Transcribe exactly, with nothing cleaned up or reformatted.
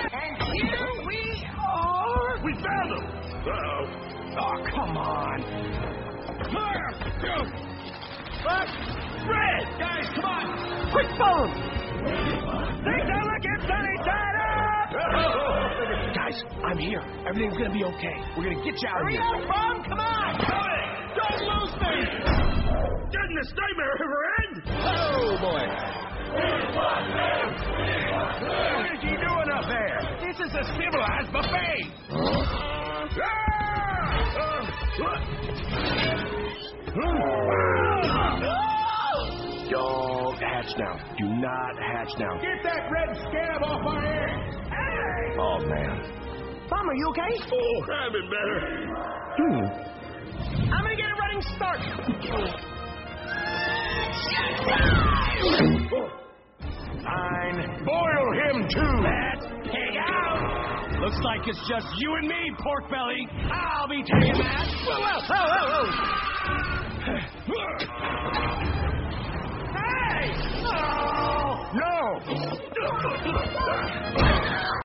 And here we are. We found him. Uh-oh. Oh, come on. What? Red! Guys, come on. Quick phone. Take a look at Sunny Side Up. Guys, I'm here. Everything's going to be okay. We're going to get you out of here. Hurry up, Mom. Come on. Don't lose me. Didn't this nightmare ever end? Oh, boy. What is he doing up there? This is a civilized buffet. Don't hatch now. Do not hatch now. Get that red scab off our eggs. Hey! Oh, man. Mom, are you okay? Oh, I've been better. Hmm. I'm going to get a running start. Fine. Boil him, too. Let's take out. Looks like it's just you and me, pork belly. I'll be taking that. Whoa, whoa, whoa, whoa, whoa. Hey! Oh! No!